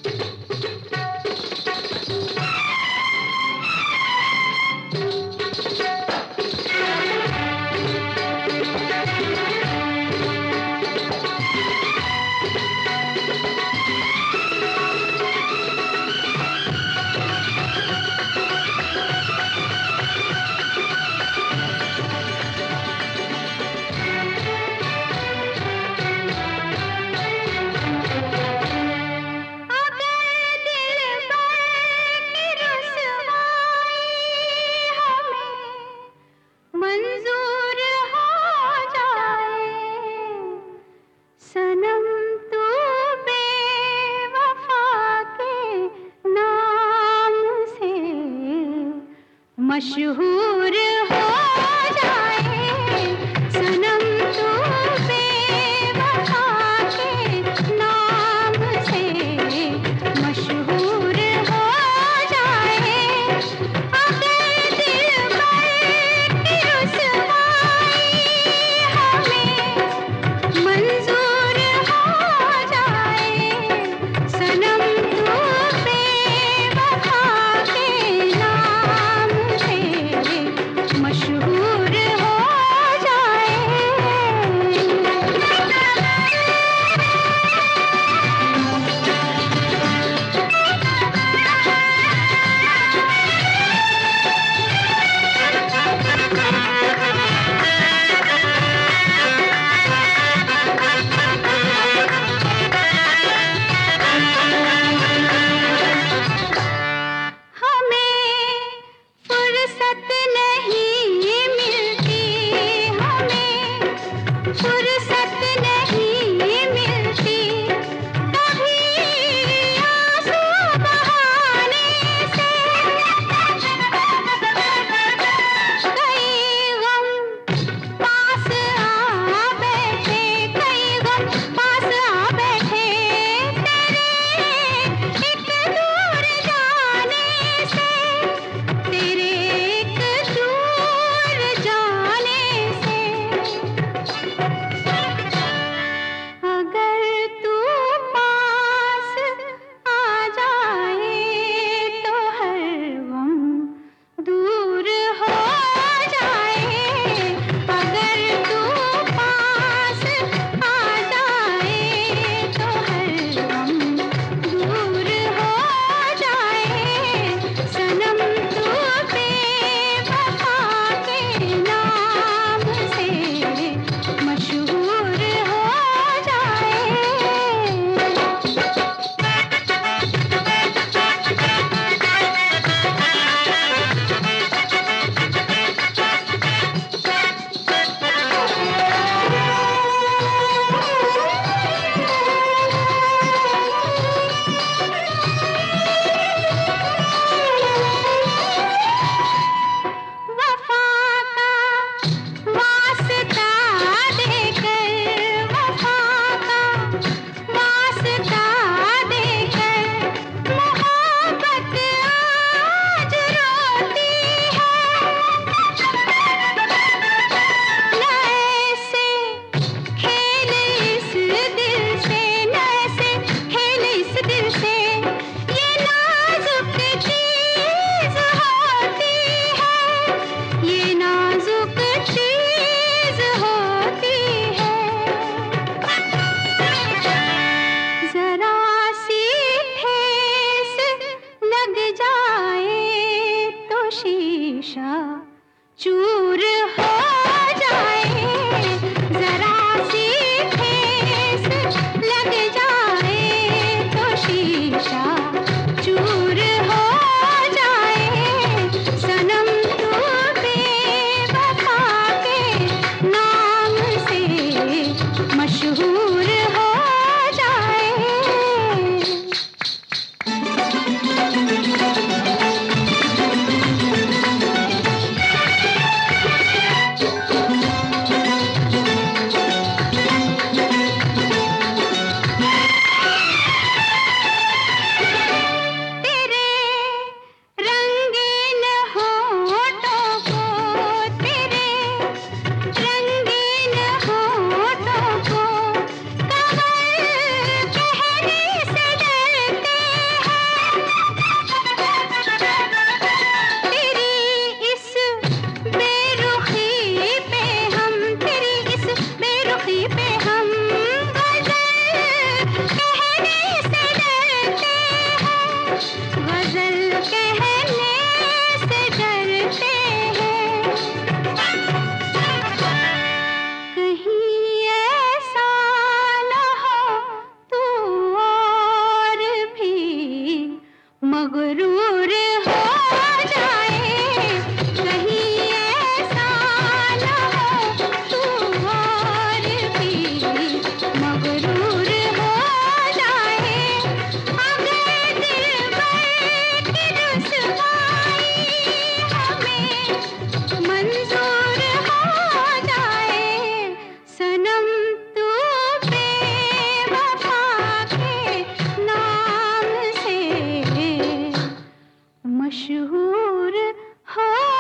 मशहूर हो जाए सनम तू बेवफा के नाम से, मशहूर हो जाए अगर दिलबर की रुसवाई हमें मंजूर हो जाए, सनम तू बेवफा के नाम से मशहूर हो जाए। हमें फुर्सत नहीं मिलती, हमें फुर्सत नहीं मिलती, कभी आंसू बहाने से कई गम पास आ बैठे, कई गम पास आ बैठे तेरे एक दूर जाने से, तेरे एक दूर जाने से। अगर तू पास आ जाए तो हर गम दूर हो जाए, अगर तू पास आ जाए तो हर गम दूर हो जाए, सनम तू बेवफा के नाम से मशहूर हो जाए। वफा का वास्ता देकर, वफा का वास्ता देकर मोहब्बत आज रोती है, न ऐसे खेल इस दिल से, न ऐसे खेल इस दिल से, ये नाजुक चीज होती है, ये नाजुक चीज होती है। जरा सी ठेस लग जाए तो शीशा चूर हो जाए, जरा सी ठेस लग जाए तो शीशा चूर हो जाए, सनम तू बेवफा के नाम से मशहूर हो जाए। तेरे रंगीन होठों को, तेरे रंगीन होठों को हो